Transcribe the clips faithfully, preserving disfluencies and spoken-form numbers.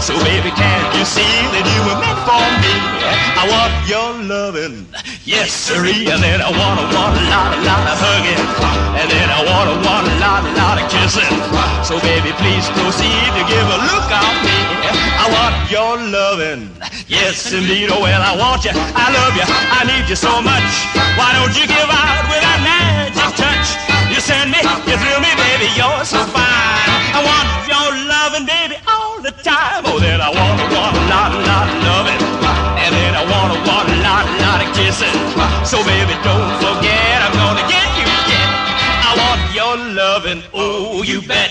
So baby, can't you see that you were meant for me? I want your loving, yes sirree. And then I want a, want a lot, a lot of hugging. And then I want a, want a lot, a lot of kissing. So baby, please proceed to give a look on me. I want your loving, yes indeed. Oh well, I want you, I love you, I need you so much. Why don't you give out with that magic touch? You send me, you thrill me, baby, you're so fine. I want your loving, baby, all the time. Oh, then I want a, want a lot, a lot of loving. And then I want a, want a lot, a lot of kissing. So baby, don't forget, I'm gonna get you yet. I want your loving, oh, you bet.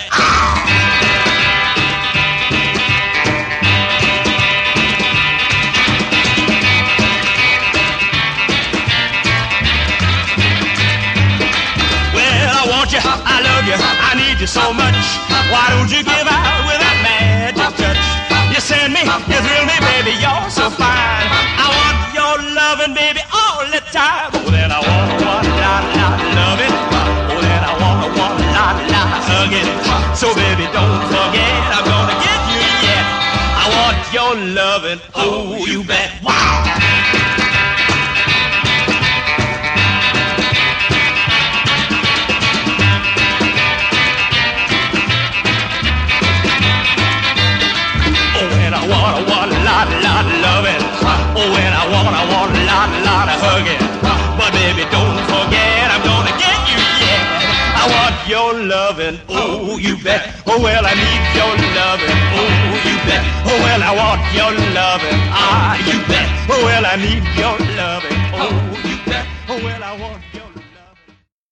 I love you, I need you so much. Why don't you give out with that magic touch? You send me, you thrill me, baby, you're so fine. I want your loving, baby, all the time. Oh, then I want a want a lot, lot of loving. Oh, then I want a want a lot, lot of hugging. So baby, don't forget, I'm gonna get you yet. I want your loving, oh, you bet. Wow! I want, I want a lot, a lot of loving. Oh, and I want, I want a lot, a lot of hugging. But baby, don't forget, I'm gonna get you yet. I want your loving, oh, you bet. Oh, well, I need your loving, oh, you bet. Oh, well, I want your loving, ah, you bet. Oh, well, I need your loving, oh, you bet. Oh, well, I want your